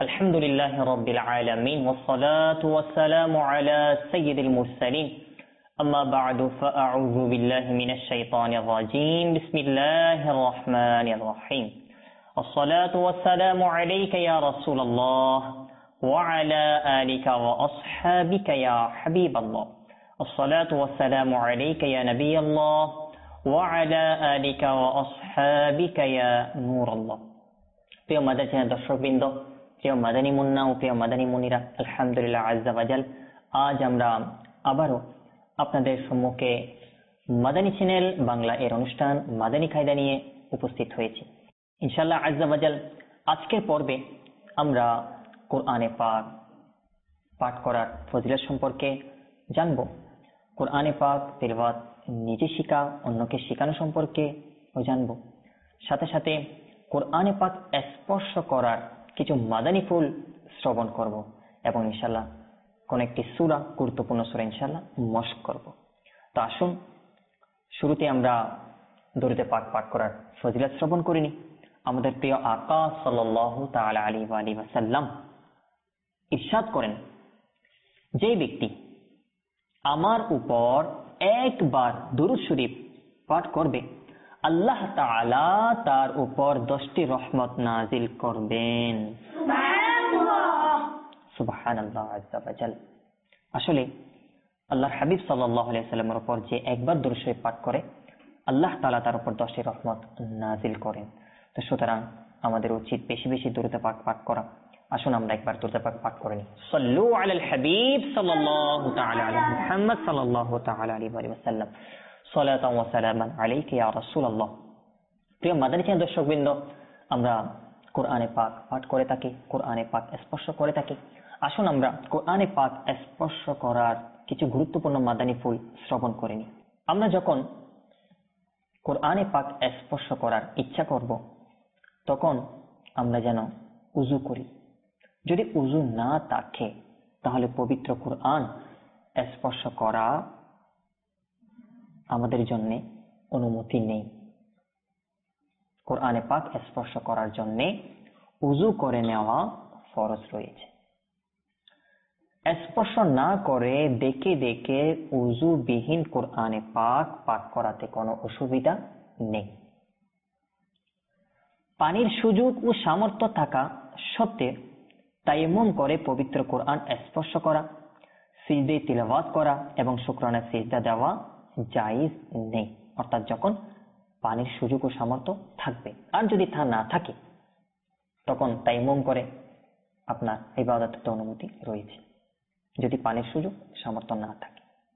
الحمد لله رب العالمين والصلاة والسلام على سيد المرسلين أما بعد فأعوذ بالله من الشيطان الرجيم بسم الله الرحمن الرحيم الصلاة والسلام عليك يا رسول الله وعلى آلك وأصحابك يا حبيب الله الصلاة والسلام عليك يا نبي الله وعلى آلك وأصحابك يا نور الله প্রিয় মাদানী চ্যানেল দর্শকবৃন্দ, প্রিয় মাদানী মুন্না ও প্রিয় মাদানী মুনিরা, আলহামদুলিল্লাহ আজ্জা ওয়াজাল, আজ আমরা আবারও আপনাদের সম্মুখে মাদানী চ্যানেল বাংলা এর অনুষ্ঠান মাদানী কায়দা নিয়ে উপস্থিত হয়েছি। ইনশাআল্লাহ আজ্জা ওয়াজাল, আজকের পর্বে আমরা কোরআনে পাক পাঠ করার ফজিলত সম্পর্কে জানব। কোরআনে পাক তিলাওয়াত নিজে শিখা, অন্যকে শেখানো সম্পর্কে জানব। সাথে সাথে কোরআনে পাক স্পর্শ করার কিছু মাদানী ফুল শ্রবণ করব এবং ইনশাআল্লাহ কোন একটি সূরা, গুরুত্বপূর্ণ সূরা ইনশাআল্লাহ মশক করব। তো আসুন শুরুতে আমরা দরুদে পাক পাঠ করার ফজিলত শ্রবণ করিনি। আমাদের প্রিয় আকা সাল্লাল্লাহু তাআলা আলাইহি ওয়াসাল্লাম ইরশাদ করেন, যে ব্যক্তি আমার উপর একবার দুরূদ শরীফ পাঠ করবে, আল্লাহ তাআলা তার উপর 10টি রহমত নাজিল করবেন। সুবহানাল্লাহ আজ্জা ওয়াজাল। আসলে আল্লাহর হাবিব সাল্লাল্লাহু আলাইহি ওয়াসাল্লামের উপর যে একবার দুরূদ শরীফ পাঠ করে, আল্লাহ তাআলা তার উপর 10টি রহমত নাজিল করেন। তো সুতরাং আমাদের উচিত বেশি বেশি দুরূদ পাক পাঠ করা। আসুন আমরা একবার দুরূদ পাক পাঠ করে নিই। সাল্লু আলাল হাবিব সাল্লাল্লাহু তাআলা আলা মুহাম্মদ সাল্লাল্লাহু তাআলা আলাইহি ওয়াসাল্লাম সালাতান ওয়া সালামান আলাইকা ইয়া রাসূলুল্লাহ। প্রিয় মাদানী চ্যানেল দর্শকবৃন্দ, আমরা কোরআনে পাক পাঠ করে থাকি, কোরআনে পাক স্পর্শ করে থাকি। আসুন আমরা কোরআনে পাক স্পর্শ করার কিছু গুরুত্বপূর্ণ মাদানী ফুল শ্রবণ করে নিই। আমরা যখন কোরআনে পাক স্পর্শ করার ইচ্ছা করব, তখন আমরা যেন উযু করি। যদি উযু না থাকে তাহলে পবিত্র কোরআন স্পর্শ করা আমাদের জন্য অনুমতি নেই। কোরআনে পাক স্পর্শ করার জন্য উযু করে নেওয়া ফরজ রয়েছে। স্পর্শ না করে দেখে দেখে উযুবিহীন কোরআনে পাক পাঠ করাতে কোনো অসুবিধা নেই। পানির সুযোগ ও সামর্থ্য থাকা সত্ত্বে তায়াম্মুম করে পবিত্র কোরআন স্পর্শ করা, সিজদায়ে তিলাওয়াত করা এবং শুকরানা সিজদা দেওয়া জায়েজ নেই। অর্থাৎ যখন পানির সুযোগ ও সামর্থ্য থাকবে, আর যদি তা না থাকে তখন তায়াম্মুম করে আপনার ইবাদতের অনুমতি রয়েছে, যদি পানির সুযোগ সামর্থ্য না থাকে।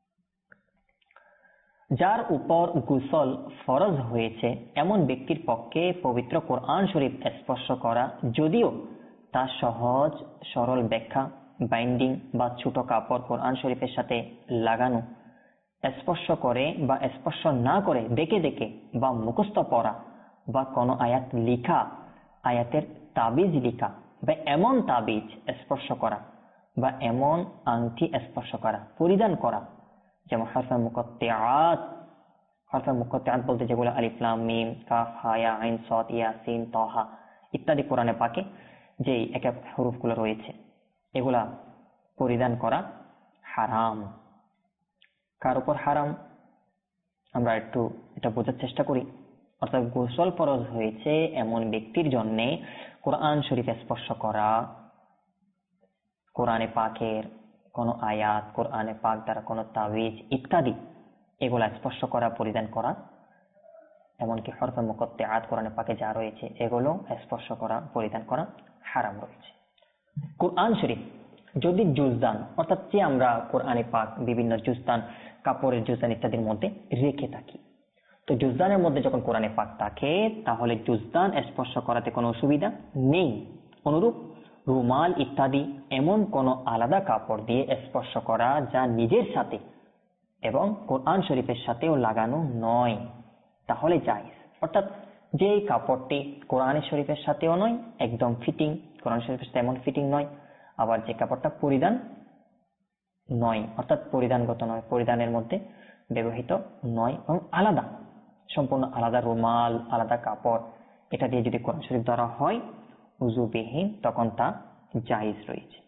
যার উপর গোসল ফরজ হয়েছে এমন ব্যক্তির পক্ষে পবিত্র কোরআন শরীফ স্পর্শ করা, যদিও তা সহজ সরল ব্যাখ্যা, বাইন্ডিং বা ছোট কাপড় কোরআন শরীফের সাথে লাগানো, স্পর্শ করে বা স্পর্শ না করে দেখে দেখে বা মুখস্থ পড়া বা কোনো আয়াত লিখা, আয়াতের তাবিজ লিখা বা এমন তাবিজ স্পর্শ করা বা এমন আংটি স্পর্শ করা, পরিধান করা, যেমন হরফে মুকাত্তিআত। হরফে মুকাত্তিআত বলতে যেগুলো আলিফ লাম মিম কাফ হা ইয়া আইন সাদ ইয়াসিন তাহা ইত্যাদি কোরআনে পাকে যে এক এক হরফগুলো রয়েছে, এগুলা পরিধান করা হারাম। কার উপর হারাম আমরা একটু এটা বোঝার চেষ্টা করি। অর্থাৎ গোসল ফরজ হয়েছে এমন ব্যক্তির জন্য কোরআন শরীফ স্পর্শ করা, কোরআনে পাকের কোন আয়াত, কোরআনে পাক দ্বারা কোন তাবিজ ইত্যাদি এগুলা স্পর্শ করা, পরিধান করা, এমনকি হরফে মুকাত্তিআত কোরআনে পাকে যা রয়েছে এগুলো স্পর্শ করা, পরিধান করা হারাম রয়েছে। কোরআন শরীফ যদি জুজদান, অর্থাৎ যে আমরা কোরআনে পাক বিভিন্ন জুজদান, কাপড়ের জুজদান ইত্যাদির মধ্যে রেখে থাকি, তো জুজদানের মধ্যে যখন কোরআনে পাক থাকে তাহলে জুজদান স্পর্শ করাতে কোনো অসুবিধা নেই। অনুরূপ রুমাল ইত্যাদি এমন কোন আলাদা কাপড় দিয়ে স্পর্শ করা যা নিজের সাথে এবং কোরআন শরীফের সাথেও লাগানো নয়, তাহলে জায়েজ। অর্থাৎ যে কাপড়টি কোরআন শরীফের সাথেও নয়, একদম ফিটিং, কোরআন শরীফের সাথে এমন ফিটিং নয়, আবার যে কাপড়টা পরিধান নয়, অর্থাৎ পরিধানগত নয়, পরিধানের মধ্যে ব্যবহৃত নয় এবং আলাদা, সম্পূর্ণ আলাদা রুমাল, আলাদা কাপড়, এটা দিয়ে যদি কোরআন শরীফ ধরা হয় উযুবিহীন, তখন তা জায়েজ রয়েছে।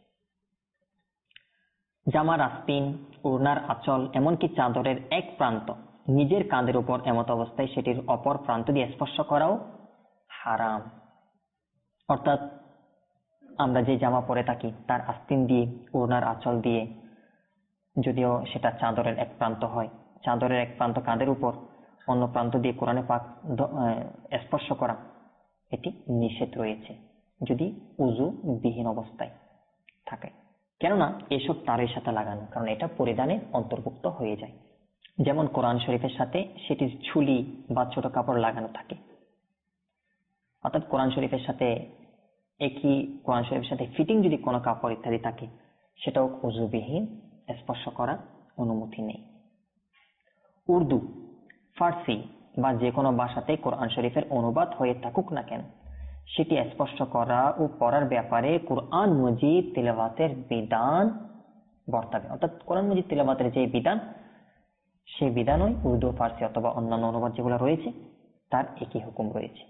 জামার আস্তিন, ওড়নার আঁচল, এমনকি চাদরের এক প্রান্ত নিজের কাঁধের উপর এমত অবস্থায় সেটির অপর প্রান্ত দিয়ে স্পর্শ করাও হারাম। অর্থাৎ আমরা যে জামা পরে থাকি তার আস্তিন দিয়ে, ওড়নার আঁচল দিয়ে, যদিও সেটা চাদরের এক প্রান্ত হয়, চাদরের এক প্রান্ত কাঁধের উপর, অন্য প্রান্ত দিয়ে কোরআনে পাক স্পর্শ করা এটি নিষেধ রয়েছে যদি উযু বিহীন অবস্থায় থাকে। কেননা এসব তারের সাথে লাগানো, কারণ এটা পরিধানে অন্তর্ভুক্ত হয়ে যায়। যেমন কোরআন শরীফের সাথে সেটির ঝুলি বা ছোট কাপড় লাগানো থাকে। অর্থাৎ কোরআন শরীফের সাথে কোরআন শরীফের সাথে ফিটিং যদি কোনো কাপড় ইত্যাদি থাকে, সেটাও উযুবিহীন স্পর্শ করার অনুমতি নেই। উর্দু, ফার্সি বা যে কোনো ভাষাতে কোরআন শরীফের অনুবাদ হয়ে থাকুক না কেন, সেটি স্পর্শ করা ও পড়ার ব্যাপারে কোরআন মজিদ তিলাওয়াতের বিধান বর্তাবে। অর্থাৎ কোরআন মজিদ তিলাওয়াতের যে বিধান, সেই বিধানই উর্দু, ফার্সি অথবা অন্যান্য অনুবাদ যেগুলো রয়েছে তার একই হুকুম রয়েছে।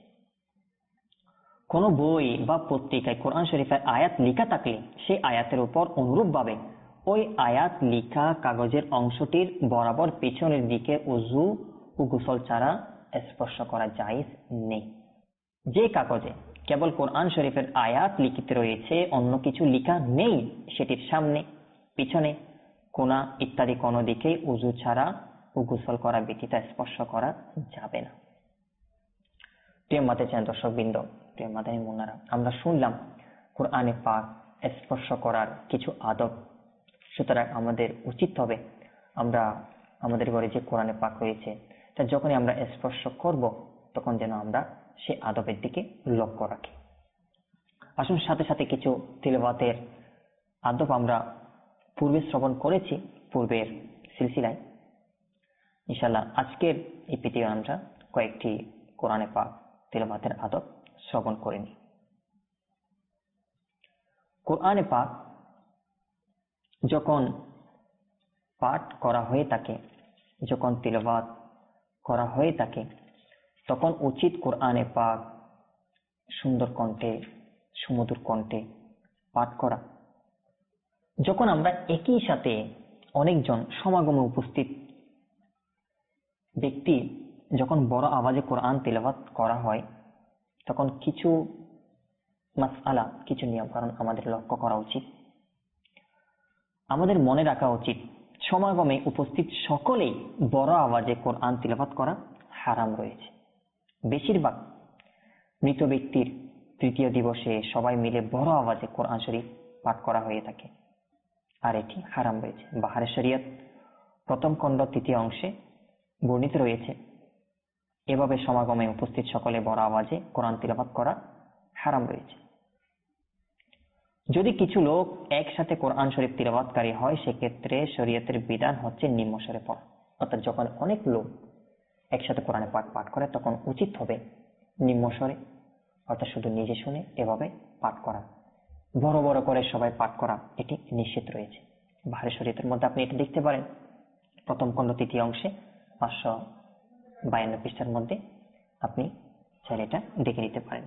কোন বই বা পত্রিকায় কোরআন শরীফের আয়াত লেখা থাকলে সেই আয়াতের উপর অনুরূপভাবে ওই আয়াত লেখা কাগজের অংশটির বরাবর পেছনের দিকে উযু ও গোসল ছাড়া স্পর্শ করা জায়েজ নেই। যে কাগজে কেবল কোরআন শরীফের আয়াত লিখিত রয়েছে, অন্য কিছু লেখা নেই, সেটির সামনে, পিছনে, কোনা ইত্যাদি কোনো দিকে উযু ছাড়া ও গোসল করা ব্যতীত স্পর্শ করা যাবে না। প্রিয় মাতাচান দর্শকবৃন্দ, প্রিয় মাদানী মুন্নারা, আমরা শুনলাম কোরআনে পাক স্পর্শ করার কিছু আদব। সুতরাং আমাদের উচিত হবে আমরা আমাদের ঘরে যে কোরআনে পাক রয়েছে তা যখনই আমরা স্পর্শ করব তখন যেন আমরা সেই আদবের দিকে লক্ষ্য রাখি। আসুন সাথে সাথে কিছু তিলাওয়াতের আদব আমরা পূর্বে শ্রবণ করেছি পূর্বের সিলসিলায়। ইনশাআল্লাহ আজকের এই ভিডিও আমরা কয়েকটি কোরআনে পাক তিলাওয়াতের আদব শ্রবণ করে নিই। কোরআনে পাক যখন পাঠ করা হয়ে থাকে, যখন তিলাওয়াত করা হয়ে থাকে, তখন উচিত কোরআনে পাক সুন্দর কণ্ঠে, সুমধুর কণ্ঠে পাঠ করা। যখন আমরা একই সাথে অনেকজন সমাগমে উপস্থিত ব্যক্তি যখন বড় আওয়াজে কোরআন তিলাওয়াত করা হয়, তখন কিছু মাসআলা, কিছু নিয়ম কারণ আমাদের লক্ষ্য করা উচিত। আমাদের মনে রাখা উচিত সমাগমে উপস্থিত সকলেই বড় আওয়াজে কোরআন তিলাওয়াত করা হারাম রয়েছে। বেশিরভাগ মৃত ব্যক্তির তৃতীয় দিবসে সবাই মিলে বড় আওয়াজে কোরআন শরীফ পাঠ করা হয়ে থাকে, আর এটি হারাম রয়েছে। বাহারে শরীয়ত প্রথম খণ্ড তৃতীয় অংশে বর্ণিত রয়েছে, এভাবে সমাগমে উপস্থিত সকলে বড় আওয়াজে কোরআন তিলাওয়াত করা হারাম রয়েছে। যদি কিছু লোক একসাথে কোরআন শরীফ তিলাওয়াতকারী হয়, সেক্ষেত্রে শরীয়তের বিধান হচ্ছে নিম্ন স্বরে পড়া। অর্থাৎ যখন অনেক লোক একসাথে কোরআনে পাঠ করে তখন উচিত হবে নিম্ন স্বরে, অর্থাৎ শুধু নিজে শুনে এভাবে পাঠ করা। বড় বড় করে সবাই পাঠ করা এটি নিষেধ রয়েছে। বাহারে শরীয়তের মধ্যে আপনি এটা দেখতে পারেন, প্রথম খণ্ড তৃতীয় অংশে 552 পৃষ্ঠার মধ্যে আপনি চাইলে এটা দেখে নিতে পারেন।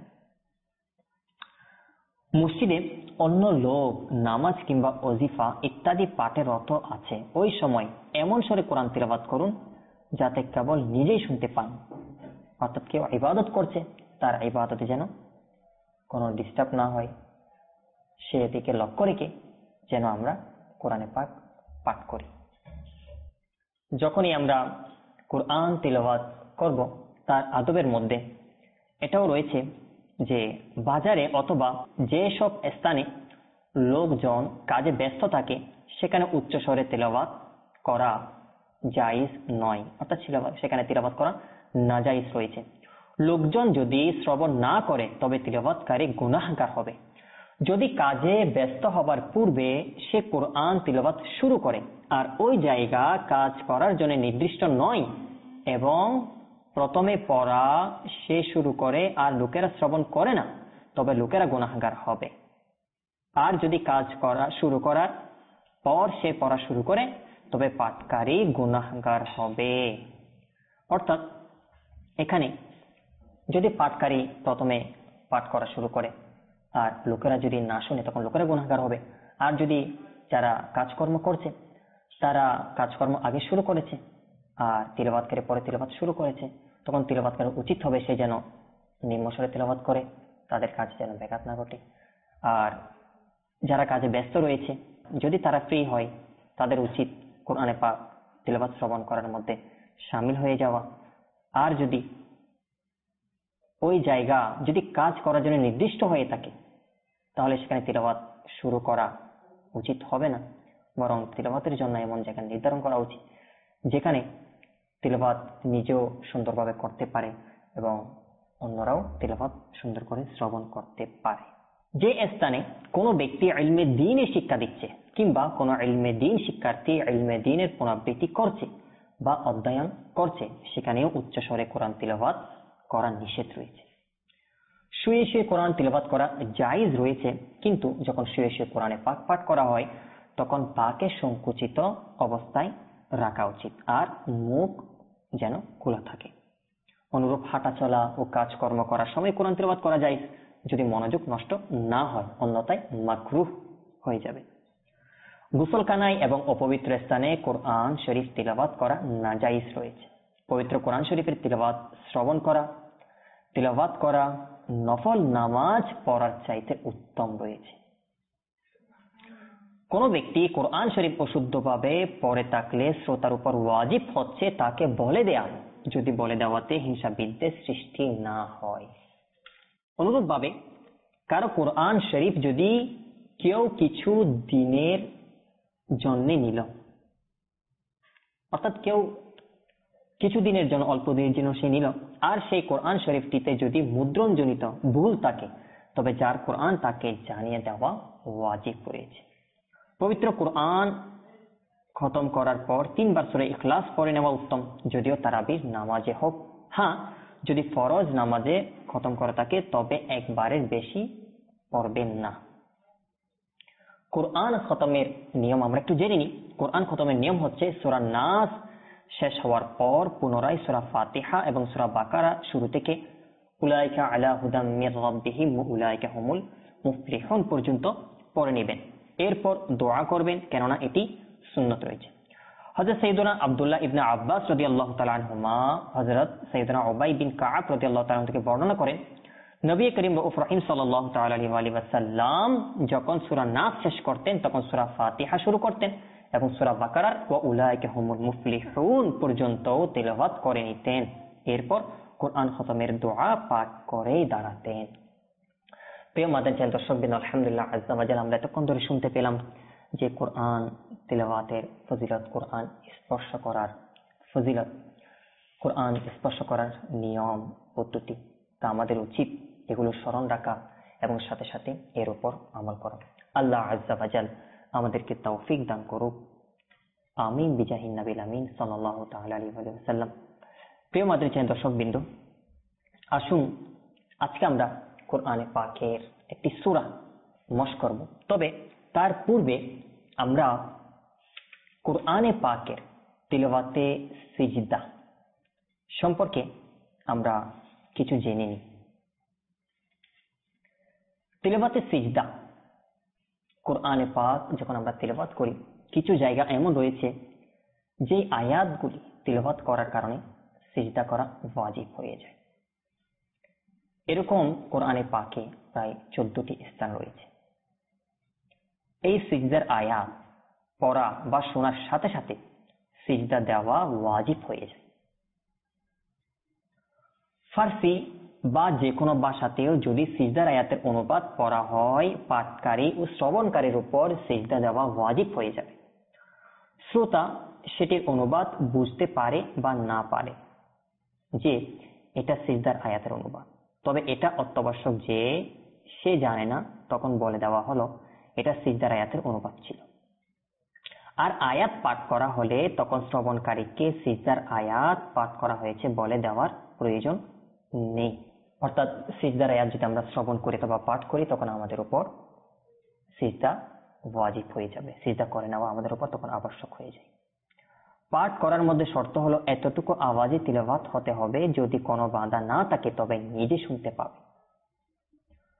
মসজিদে অন্য লোক নামাজ কিংবা ওজিফা ইত্যাদি পাঠে রত আছে, ওই সময় এমন স্বরে কোরআন তিলাওয়াত করুন যাতে কেবল নিজেই শুনতে পান। অর্থাৎ কেউ ইবাদত করছে, তার ইবাদতে যেন কোনো ডিস্টার্ব না হয়, সেদিকে লক্ষ্য রেখে যেন আমরা কোরআনে পাক পাঠ করি। যখনই আমরা কোরআন তিলাওয়াত করব, তার আদবের মধ্যে এটাও রয়েছে যে বাজারে অথবা যে সব স্থানে লোকজন কাজে ব্যস্ত থাকে সেখানে উচ্চ স্বরে তিলাওয়াত করা জায়েজ নয়। অর্থাৎ সেখানে তিলাওয়াত করা নাজায়েজ রয়েছে। লোকজন যদি শ্রবণ না করে তবে তিলাওয়াতকারী গুনাহগার হবে। যদি কাজে ব্যস্ত হবার পূর্বে সে কোরআন তিলাওয়াত শুরু করে আর ওই জায়গা কাজ করার জন্য নির্দিষ্ট নয় এবং প্রথমে পড়া সে শুরু করে আর লোকেরা শ্রবণ করে না, তবে লোকেরা গুনাহগার হবে। আর যদি কাজ করা শুরু করার পর সে পড়া শুরু করে তবে পাঠকারী গুনাহগার হবে। অর্থাৎ এখানে যদি পাঠকারী প্রথমে পাঠ করা শুরু করে আর লোকেরা যদি না শুনে তখন লোকেরা গুনাহগার হবে। আর যদি যারা কাজকর্ম করছে তারা কাজকর্ম আগে শুরু করেছে আর তিলাওয়াতকারী পরে তিলাওয়াত শুরু করেছে, তখন তিলাওয়াতকারী উচিত হবে সে যেন নিম্নস্বরে তিলাওয়াত করে, তাদের কাজ যেন ব্যাঘাত না ঘটে। আর যারা কাজে ব্যস্ত রয়েছে যদি তারা ফ্রি হয় তাদের উচিত কোরআনে পাক তিলাওয়াত শ্রবণ করার মধ্যে শামিল হয়ে যাওয়া। আর যদি ওই জায়গা যদি কাজ করার জন্য নির্দিষ্ট হয়ে থাকে তাহলে সেখানে তিলাওয়াত শুরু করা উচিত হবে না, বরং তিলাওয়াতের জন্য এমন জায়গা নির্ধারণ করা উচিত যেখানে তিলাওয়াত নিজেও সুন্দরভাবে করতে পারে এবং অন্যরাও তিলাওয়াত সুন্দর করে শ্রবণ করতে পারে। যে স্থানে কোনো ব্যক্তি ইলমে দ্বীনের শিক্ষা দিচ্ছে কিংবা কোনো ইলমে দ্বীন শিক্ষার্থী ইলমে দ্বীনের পুনরাবৃত্তি করছে বা অধ্যয়ন করছে সেখানেও উচ্চস্বরে কোরআন তিলাওয়াত করা নিষেধ রয়েছে। শুয়ে শুয়ে কোরআন তিলাওয়াত করা জায়েজ রয়েছে, কিন্তু যখন শুয়ে শুয়ে কোরআনে পাক পাঠ করা হয় তখন পাকে সংকুচিত অবস্থায় রাখা উচিত আর মুখ যেন খোলা থাকে। অনুরূপ হাঁটা চলা ও কাজকর্ম করার সময় কোরআন তিলাওয়াত করা যায় যদি মনোযোগ নষ্ট না হয়, অন্যথায় মাকরুহ হয়ে যাবে। গোসলখানায় এবং অপবিত্র স্থানে কোরআন শরীফ তিলাওয়াত করা নাজায়েজ রয়েছে। পবিত্র কোরআন শরীফের তিলাওয়াত করা নফল নামাজ পড়ার চাইতে উত্তম রয়েছে। কোন ব্যক্তি কোরআন শরীফ অশুদ্ধভাবে পড়ে থাকলে শ্রোতার উপর ওয়াজিব হচ্ছে তাকে বলে দেয়া, যদি বলে দেওয়াতে হিংসা বিদ্বেষ সৃষ্টি না হয়। অনুরূপভাবে কারো কোরআন শরীফ যদি কেউ কিছু দিনের জন্য নিল, অর্থাৎ কেউ কিছু দিনের জন্য অল্প দিনের জন্য সে নিল, আর সেই কোরআন শরীফটিতে যদি মুদ্রণজনিত ভুল থাকে তবে যার কোরআন তাকে জানিয়ে দেওয়া ওয়াজিব রয়েছে। পবিত্র কোরআন খতম করার পর 3 বার সূরা ইখলাস পড়ে নেওয়া উত্তম, যদিও তারাবির নামাজে হোক। হ্যাঁ, যদি ফরজ নামাজে খতম করা থাকে তবে একবারের বেশি পড়বেন না। কোরআন খতমের নিয়ম আমরা একটু জেনে নিই। কোরআন খতমের নিয়ম হচ্ছে সূরা নাস শেষ হওয়ার পর পুনরায় সূরা ফাতিহা এবং সূরা বাকারা শুরু থেকে উলাইকা আলা হুদাম মির রাব্বিহিম ওয়া উলাইকা হুমুল মুফলিহুন পর্যন্ত পড়ে নেবেন। এরপর দোয়া করবেন, কেননা এটি সুন্নত রয়েছে। হযরত সাইয়েদনা আব্দুল্লাহ ইবনে আব্বাস রাদিয়াল্লাহু তাআলা আনহুমা হযরত সাইয়েদনা উবাই বিন কাব রাদিয়াল্লাহু তাআলা থেকে বর্ণনা করেন, নবী করিম রাউফ রহিম সাল্লাল্লাহু তাআলা আলাইহি ওয়াসাল্লাম যখন সূরা নাস শেষ করতেন তখন সূরা ফাতিহা শুরু করতেন এবং সূরা বাকারার ওয়া উলাইকা হুমুল মুফলিহুন পর্যন্ত তেলাওয়াত করে নিতেন। এরপর কোরআন খতমের দোয়া পাঠ করে দাঁড়াতেন। প্রিয় মাদানী চ্যানেল দর্শকবৃন্দ, আলহামদুলিল্লাহ আজ্জা ওয়া জাল্লা আমরা এতক্ষণ ধরে শুনতে পেলাম যে কোরআন তিলাওয়াতের ফজিলত, কোরআন স্পর্শ করার ফজিলত, কোরআন স্পর্শ করার নিয়ম পদ্ধতি। তা আমাদের উচিত এগুলো স্মরণ রাখা এবং সাথে সাথে এর উপর আমল করা। আল্লাহ আজ্জা ওয়া জাল আমাদেরকে তৌফিক দান করুক, আমিন বিজাহিন নবীল আমিন সাল্লাল্লাহু তাআলা আলাইহি ওয়া সাল্লাম। প্রিয় মাদানী চ্যানেল দর্শকবৃন্দ, আসুন আজকে আমরা কোরআনে পাকের একটি সূরা মশ করব। তবে তার পূর্বে আমরা কোরআনে পাকের তিলাওয়াতে সিজদা সম্পর্কে আমরা কিছু জেনে নিই। তিলাওয়াতে সিজদা, কোরআনে পাক যখন আমরা তিলাওয়াত করি কিছু জায়গা এমন রয়েছে যে আয়াতগুলি তিলাওয়াত করার কারণে সিজদা করা ওয়াজিব হয়ে যায়। এরকম কোরআনে পাকে প্রায় 14টি স্থান রয়েছে। এই সিজদার আয়াত পড়া বা শোনার সাথে সাথে সিজদা দেওয়া ওয়াজিব হয়ে যায়। ফার্সি বা যে কোনো ভাষাতেও যদি সিজদার আয়াতের অনুবাদ পড়া হয় পাঠকারী ও শ্রবণকারীর উপর সিজদা দেওয়া ওয়াজিব হয়ে যাবে। শ্রোতা সেটির অনুবাদ বুঝতে পারে বা না পারে যে এটা সিজদার আয়াতের অনুবাদ, তবে এটা অত্যাবশ্যক যে সে জানে না তখন বলে দেওয়া হলো এটা সিজদার আয়াতের অনুবাদ ছিল। আর আয়াত পাঠ করা হলে তখন শ্রবণকারীকে সিজদার আয়াত পাঠ করা হয়েছে বলে দেওয়ার প্রয়োজন নেই। অর্থাৎ সিজদার আয়াত যদি আমরা শ্রবণ করি অথবা পাঠ করি তখন আমাদের উপর সিজদা ওয়াজিব হয়ে যাবে, সিজদা করে নেওয়া আমাদের উপর তখন আবশ্যক হয়ে যায়। পাঠ করার মধ্যে শর্ত হলো এতটুকু আওয়াজে তিলাওয়াত হতে হবে, যদি কোনো বাধা না থাকে তবে নিজে শুনতে পাবে।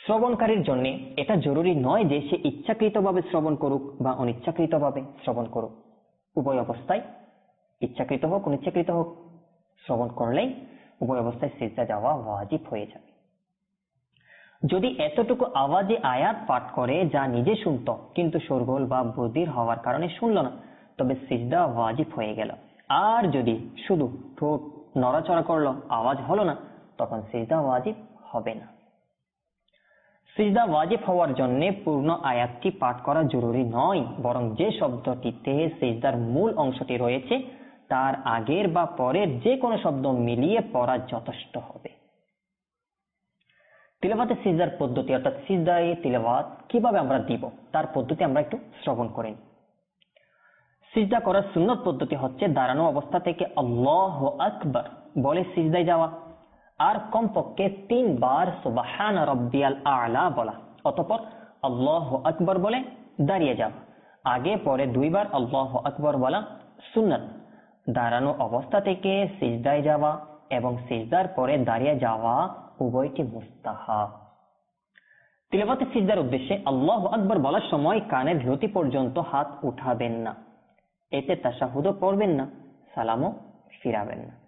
শ্রবণকারীর জন্য এটা জরুরি নয় যে সে ইচ্ছাকৃতভাবে শ্রবণ করুক বা অনিচ্ছাকৃতভাবে শ্রবণ করুক। উভয় অবস্থায়, ইচ্ছাকৃত হোক অনিচ্ছাকৃত হোক, শ্রবণ করলেই উভয় অবস্থায় সিজদা যাওয়া ওয়াজিব হয়ে যাবে। যদি এতটুকু আওয়াজে আয়াত পাঠ করে যা নিজে শুনত কিন্তু শোরগোল বা বধির হওয়ার কারণে শুনল না, তবে সিজদা ওয়াজিব হয়ে গেল। আর যদি শুধু ঠোঁট নড়াচড়া করলো, আওয়াজ হলো না, তখন সিজদা ওয়াজিব হবে না। সিজদা ওয়াজিব হওয়ার জন্য পূর্ণ আয়াতটি পাঠ করা জরুরি নয়, বরং যে শব্দটিতে সিজদার মূল অংশটি রয়েছে তার আগের বা পরের যে কোনো শব্দ মিলিয়ে পড়া যথেষ্ট হবে। তিলাওয়াতে সিজদার পদ্ধতি, অর্থাৎ সিজদায়ে তিলাওয়াত কিভাবে আমরা দিব তার পদ্ধতি আমরা একটু শ্রবণ করি। সিজদা করার সুন্নত পদ্ধতি হচ্ছে দাঁড়ানো অবস্থা থেকে আল্লাহু আকবার বলে সিজদায় যাওয়া, আর কমপক্ষে 3 বার সুবহান রাব্বিয়াল আ'লা বলা, অতঃপর আল্লাহু আকবার বলে দাঁড়িয়ে যাওয়া। আগে পরে 2 বার আল্লাহু আকবার বলা সুন্নাত। দাঁড়ানো অবস্থা থেকে সিজদায় যাওয়া এবং সিজদার পরে দাঁড়িয়ে যাওয়া উভয়টি মুস্তাহাব। তিলাওয়াতে সিজদার উদ্দেশ্যে আল্লাহু আকবার বলার সময় কানের লতি পর্যন্ত হাত উঠাবেন না, এতে তাশাহুদও পড়বেন না, সালামও ফিরাবেন না।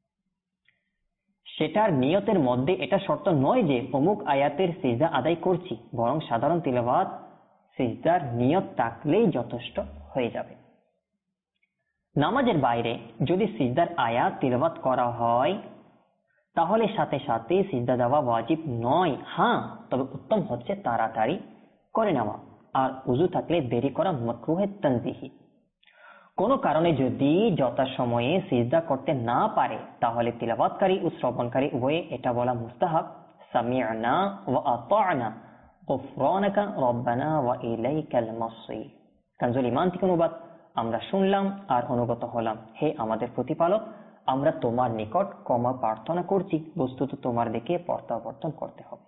সেটার নিয়তের মধ্যে এটা শর্ত নয় যে অমুক আয়াতের সিজদা আদায় করছি, বরং সাধারণ তিলাওয়াত সিজদার নিয়ত থাকলেই যথেষ্ট হয়ে যাবে। নামাজের বাইরে যদি সিজদার আয়াত তিলাওয়াত করা হয় তাহলে সাথে সাথে সিজদা দেওয়া ওয়াজিব নয়। হ্যাঁ, তবে উত্তম হচ্ছে তাড়াতাড়ি করে নেওয়া, আর উযু থাকলে দেরি করা মাকরুহে তানজিহি। কোনো কারণে যদি যথাসময়ে সিজদা করতে না পারে তাহলে তিলাওয়াতকারী ও শ্রবণকারী উভয়ে এটা বলা মুস্তাহাব, সামি'না ওয়া আতা'না গুফরানাকা রব্বানা ওয়া ইলাইকাল মাসির। কানজুল ঈমান থেকে অনুবাদ, আমরা শুনলাম আর অনুগত হলাম, হে আমাদের প্রতিপালক, আমরা তোমার নিকট ক্ষমা প্রার্থনা করছি, বস্তুত তোমার দিকে প্রত্যাবর্তন করতে হবে।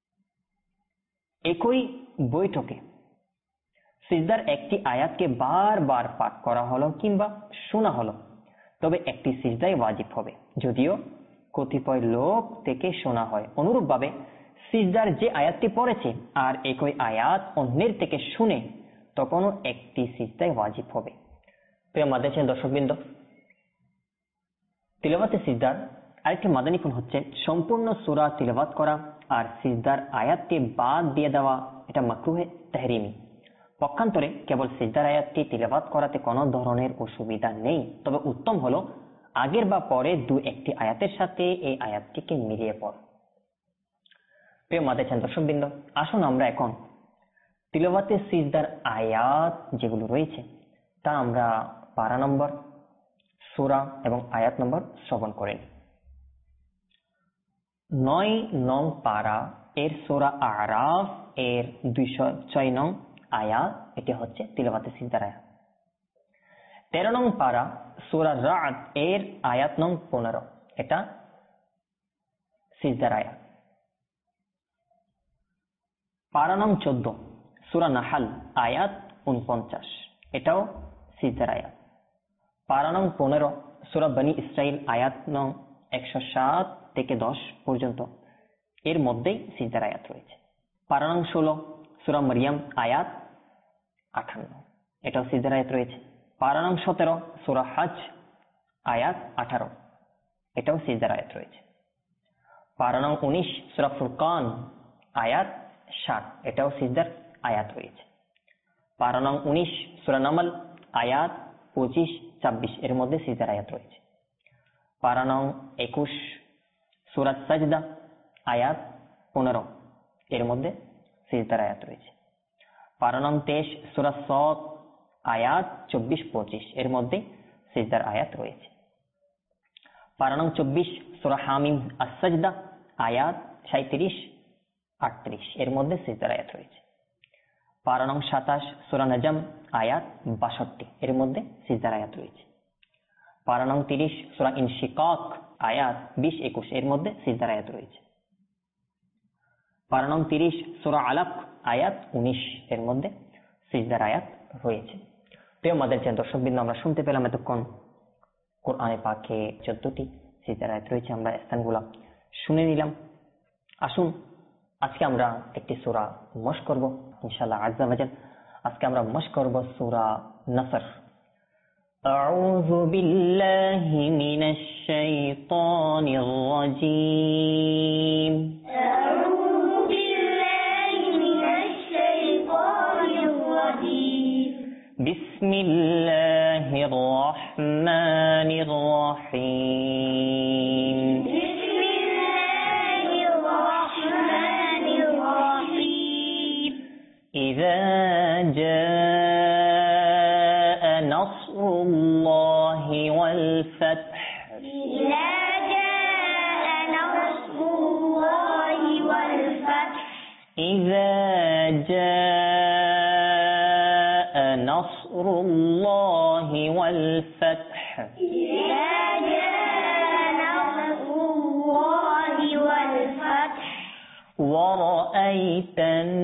একই বৈঠকে সিজদার একটি আয়াতকে বারবার পাঠ করা হলো কিংবা শোনা হলো, তবে একটি সিজদাই ওয়াজিব হবে, যদিও কতিপয় লোক থেকে শোনা হয়। অনুরূপভাবে সিজদার যে আয়াতটি পড়েছে আর একই আয়াত অন্যের থেকে শুনে, তখনও একটি সিজদাই ওয়াজিব হবে। প্রিয় মাদ্রাসার দর্শকবৃন্দ, তিলাওয়াতে সিজদার আরেকটি মাদানী গুণ হচ্ছে সম্পূর্ণ সূরা তিলাওয়াত করা আর সিজদার আয়াতটি বাদ দিয়ে দেওয়া, এটা মাকরুহে তাহরিমি। পক্ষান্তরে কেবল সিজদার আয়াতটি তিলাওয়াত করাতে কোনো ধরনের অসুবিধা নেই, তবে উত্তম হলো আগের বা পরে 2-1টি আয়াতের সাথে এই আয়াতটিকে মিলিয়ে পড়া। প্রিয় মাদ্রাসার দর্শকবৃন্দ, আসুন আমরা এখন তিলাওয়াতে সিজদার আয়াত যেগুলো রয়েছে তা আমরা পারা নম্বর, সূরা এবং আয়াত নম্বর শ্রবণ করেন। 9 নং পারা এর সূরা আরাফ এর 206 নং আয়াত, এটি হচ্ছে তিলাওয়াতে সিজদার আয়াত। 13 নং পারা সূরা রা'দ এর আয়াত নং 15, এটা সিজদার আয়াত। পারা নং 14 সূরা নাহল আয়াত 49, এটাও সিজদার আয়াত। পারা নং 15 সূরা বনী ইসরাইল আয়াত নং 107 থেকে 10 পর্যন্ত, এর মধ্যেই সিজদার আয়াত রয়েছে। পারা নং 16 সূরা মারইয়াম আয়াত 58, এটাও সিজদার আয়াত রয়েছে। পারা নং 17 সূরা হজ আয়াত 18, এটাও সিজদার আয়াত রয়েছে। পারা নং 19 সূরা ফুরকান আয়াত 60, এটাও সিজদার আয়াত রয়েছে। পারা নং 19 সূরা নামল আয়াত 25-26, এর মধ্যে সিজদার আয়াত রয়েছে। পারা নং 21 সূরা সাজদা আয়াত 15, এর মধ্যে সিজদার আয়াত রয়েছে। পারা নং 23 সূরা সদ আয়াত 24-25, এর মধ্যে সিজদার আয়াত রয়েছে। পারা নং 24 সূরা হামিম আস-সাজদা আয়াত 37-38, এর মধ্যে সিজদার আয়াত রয়েছে। পারা নং 27 সূরা নজম আয়াত 62, এর মধ্যে সিজদার আয়াত রয়েছে। পারা নং 30 সূরা ইনশিকাক আয়াত 20-21, এর মধ্যে সিজদার আয়াত রয়েছে। পারা নং 30 সূরা আলাক আয়াত 19, এর মধ্যে সিজদার আয়াত রয়েছে। প্রিয় মাদ্রাসার দর্শকবৃন্দ, আমরা শুনতে পেলাম এতক্ষণ কোরআনে পাকে 14টি সিজদার আয়াত রয়েছে, আমরা স্থানগুলো শুনে নিলাম। আসুন আজকে আমরা একটি সূরা মশক করব ইনশাআল্লাহ আজ্জা ওয়াজাল। আজকে আমরা মশক করব সূরা নাসর। আউযু বিল্লাহি মিনাশ শাইতানির রাজীম। আউযু বিল্লাহি মিনাশ শাইতানির রাজীম। বিসমিল্লাহির রাহমানির রাহিম। إذا جاء نصر الله والفتح إذا جاء نصر الله والفتح إذا جاء نصر الله والفتح إذا جاء نصر الله والفتح ورأيت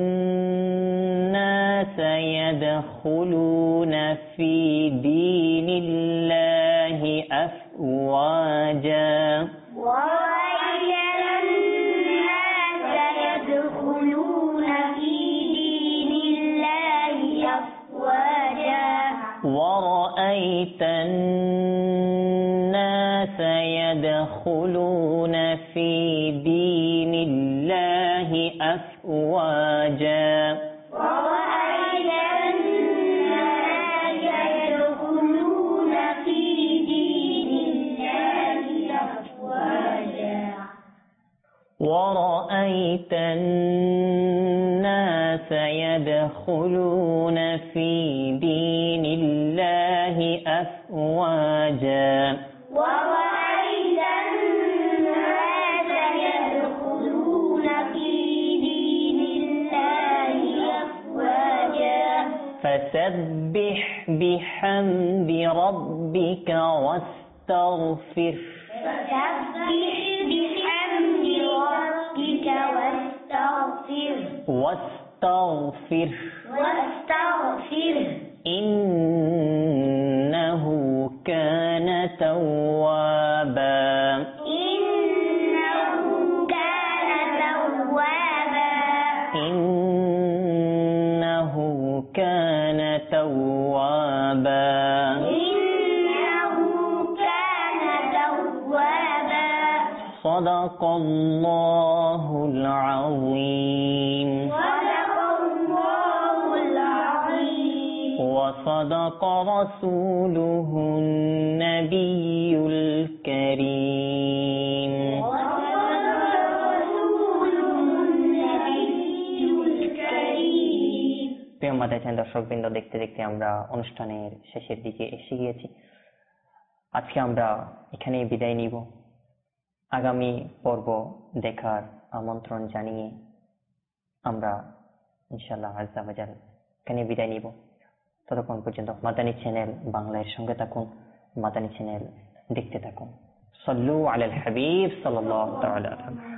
الناس يدخلون في دين الله أفواجا ورأيت الناس يدخلون في دين الله أفواجا ورأيت الناس يدخلون في دين الله أفواجا ورأيت الناس يدخلون في دين الله أفواجا ورأيت الناس يدخلون في دين الله أفواجا ورأيت الناس يدخلون في دين الله أفواجا فسبح بحمد ربك واستغفر فسبح بحمد ربك واستغفر إنه كان توابا إنه كان توابا إنه كان توابا إنه كان توابا صدق الله العظيم صدق الله العظيم وصدق رسوله النبي الكريم প্রিয় মাদানী দর্শকবৃন্দ, দেখতে দেখতে আমরা অনুষ্ঠানের শেষের দিকে এসে গিয়েছি। আজকে আমরা এখানেই বিদায় নিব। আগামী পর্ব দেখার আমন্ত্রণ জানিয়ে আমরা ইনশাআল্লাহ আজ্জা ওয়াজাল এখানে বিদায় নিব। ততক্ষণ পর্যন্ত মাদানী চ্যানেল বাংলার সঙ্গে থাকুন, মাদানী চ্যানেল দেখতে থাকুন। সাল্লু আলাল হাবিব সাল্লাল্লাহু তাআলা আলাইহি ওয়া সাল্লাম।